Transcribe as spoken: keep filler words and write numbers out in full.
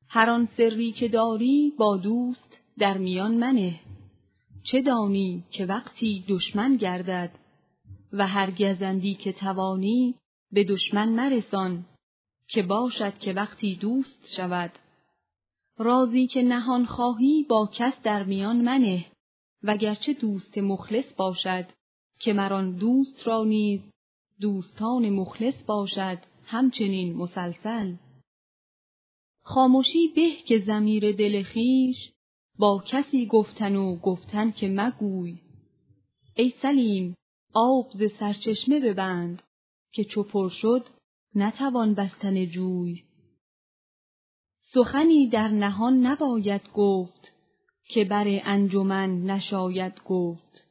هر آن سری که داری با دوست در میان منه. چه دانی که وقتی دشمن گردد و هر گزندی که توانی به دشمن مرسان، که باشد که وقتی دوست شود. رازی که نهان خواهی با کس در میان منه، وگرچه دوست مخلص باشد که مران دوست را نیز دوستان مخلص باشد همچنین مسلسل. خاموشی به که ضمیر دل خویش با کسی گفتن و گفتن که مگوی. ای سلیم آب ز سرچشمه ببند، که چو پر شد نتوان بستن جوی. سخنی در نهان نباید گفت، که بر انجمن نشاید گفت.